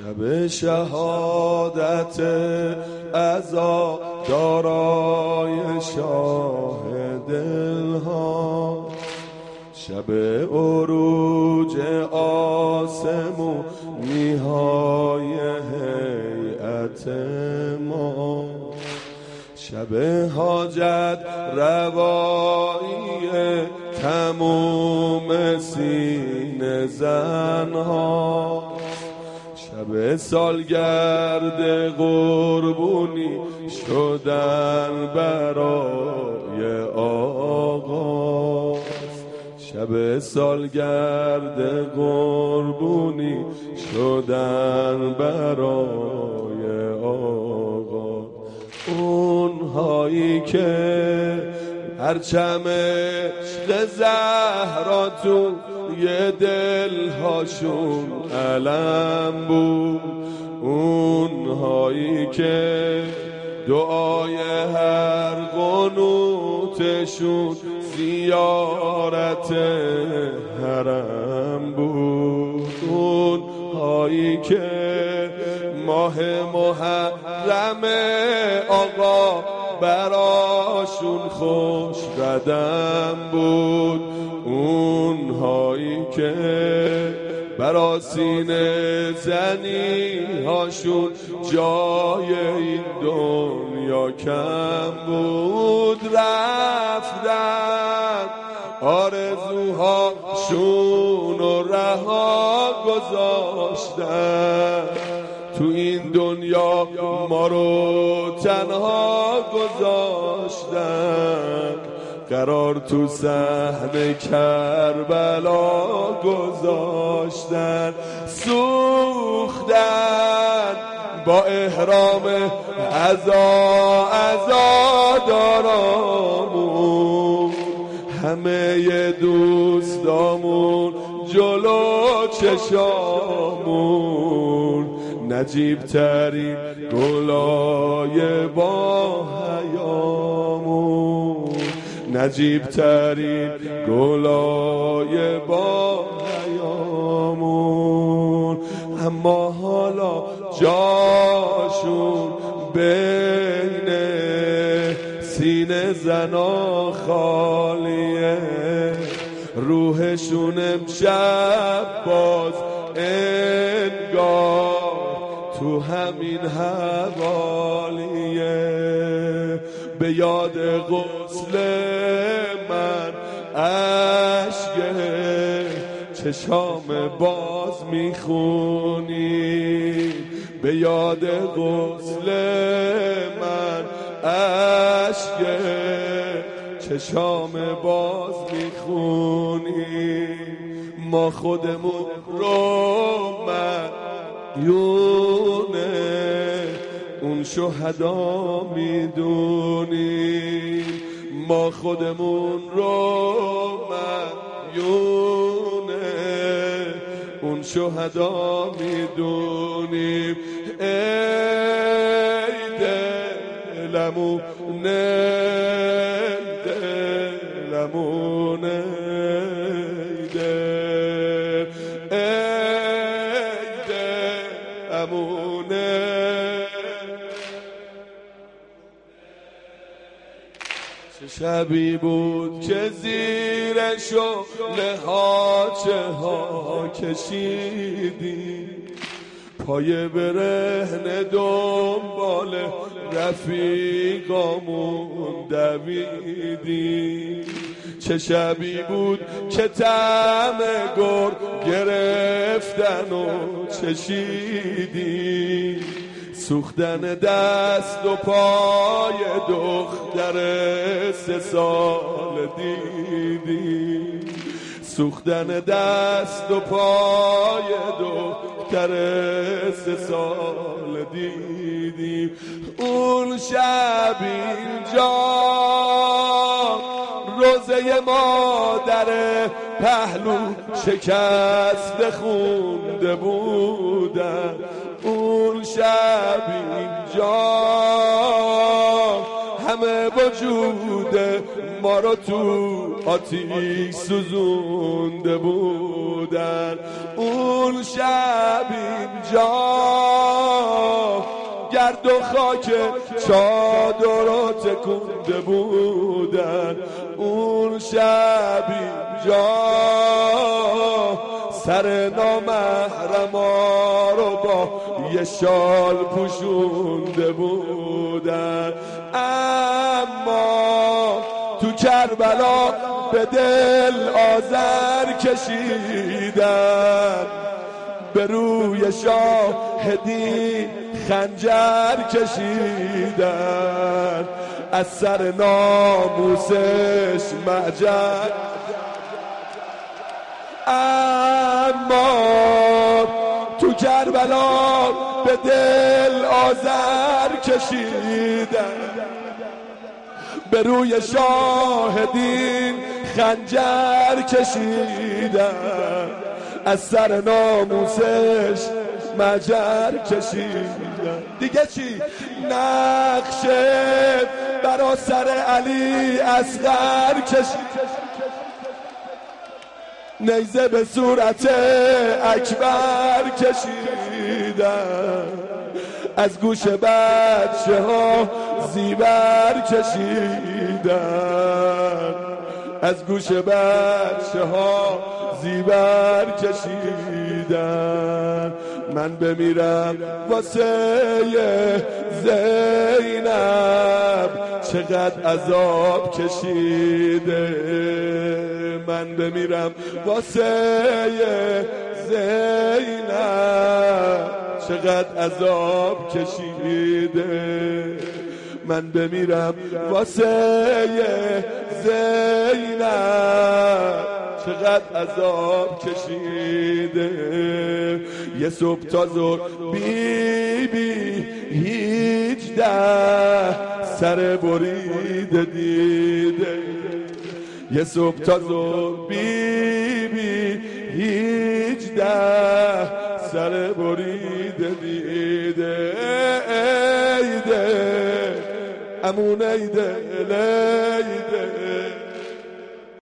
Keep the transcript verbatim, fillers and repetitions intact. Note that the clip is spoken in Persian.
شب شهادت عزادارای شاه دلها، شب عروج آسمونی های هیئت ما، شب حاجت روایی تموم سینه زنها، شب سالگرد قربونی شدن برای آقا، شب سالگرد قربونی شدن برای آقا. اونهایی که پرچم عشق زهرا تو یه دلهاشون علم بود، اونهایی که دعای هر قنوتشون زیارت حرم بود، اونهایی که ماه محرم آقا براشون خوش قدم بود، اونهایی که برا سینه زنی هاشون جای این دنیا کم بود، رفتن آرزوهاشون و رها گذاشتن، تو این دنیا ما رو تنها گذاشتن، قرار تو صحن کربلا گذاشتن، سوختن با احرام عزا عزادارامون، همه دوستامون جلو چشامون، نجیب ترین گلای با حیامون، نجیب ترین گلای با حیامون، اما حالا جاشون بین سینه زنا خالیه، روحشون امشب باز انگار تو همین حوالیه، به یاد غسل من اشک چشام باز میخونی، به یاد غسل من اشک چشام باز میخونی، ما خودمون رو مدیونه اون شهدا میدونیم، ما خودمون رو مدیونه اون شهدا میدونیم، ای دلمونه دلمونه دل ای دلمونه. چه شبی بود که زیر شعله ها چه ها کشیدی، پای برهنه دنبال رفیقامون دویدی، چه شبی بود که طعم گر گرفتن و چشیدی، سوختن دست و پای دختر سه سال دیدی، سوختن دست و پای دختر سه سال دیدی، اون شب اینجا روزه مادر پهلو شکست خونده بودن، اون شب اینجا همه وجود ما رو تو آتیش سوزونده بودن. اون شب اینجا گرد و خاک چادر رو تکونده بودن. اون شب اینجا سر نامحرما رو با یه شال پوشونده بودن. اما تو کربلا به دل آذر کشیدن، به روی شاهدین خنجر کشیدن، از سر ناموسش معجر. اما تو کربلا به دل آذر کشیدن، به روی شاهدین خنجر کشیدن، از سر ناموسش مجر کشیدن. دیگه چی؟ نقشه برا سر علی اصغر کشید، نیزه به صورت اکبر کشیدن، از گوش بچه ها زیبر کشیدن، از گوش بچه ها زیبر کشیدن. من بمیرم واسه زینب چقدر عذاب کشیده، من بمیرم واسه زینب چقدر عذاب کشیده، من بمیرم واسه زینب چقدر عذاب کشیده. یه صبح تا ظهر بی بی هیچده سر بریده دیده، یه صبح تا ظهر بی بی هیچده سر بریده دیده. ایده امون ایده لیده